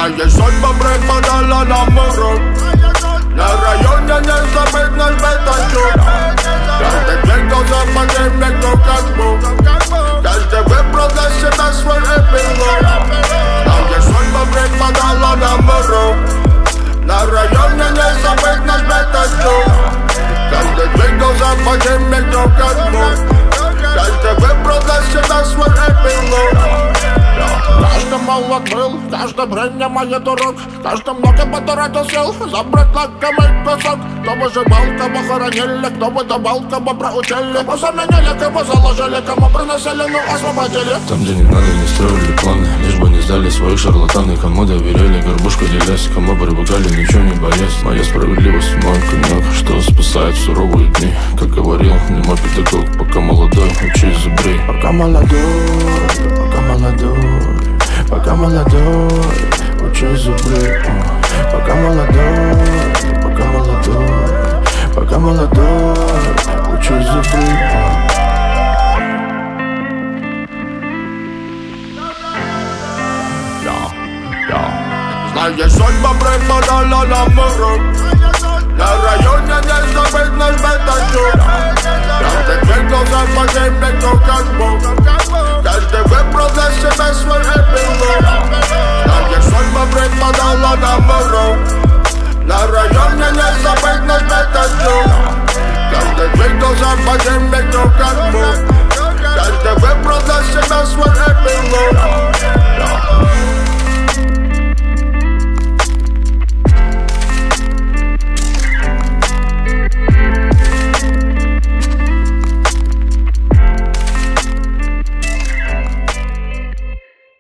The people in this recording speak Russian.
Знаешь, судьба преподала нам урок. На районе не забыть наш бетачок. Каждый двигал за подземный, кто как мог. Каждый выбрал для себя свой эпилог. Знаешь, судьба преподала нам урок. На районе не забыть наш бетачок. Каждый двигал за подземный, кто как мог. Каждый выбрал для себя свой эпилог. Каждый молод был, каждый принимает урок. Каждый много потратил, забрать лакомый кусок. Кто выживал, кого хоронили, кто выдавал, кого проучили. Кого заменили, кого заложили, кому приносили, ну освободили. Там, где не надо, не строили планы, лишь бы не сдали своих шарлатаны. Кому доверяли, горбушку делясь, кому привыкали, ничего не боясь. Моя справедливость, мой конек, что спасает в суровые дни. Как говорил, не мой педагог, пока молодой, учись зубрей. Пока молодой, пока молодой, пока молодой, учись зубрей. Пока молодой, пока молодой, пока молодой, учись зубрей. Знаешь, судьба преподала нам урок. На районе не забыть наш бетачок. Каждый двигал за подземный, кто как мог. Каждый выбрал для себя свой эпилог. Знаешь, судьба преподала нам урок.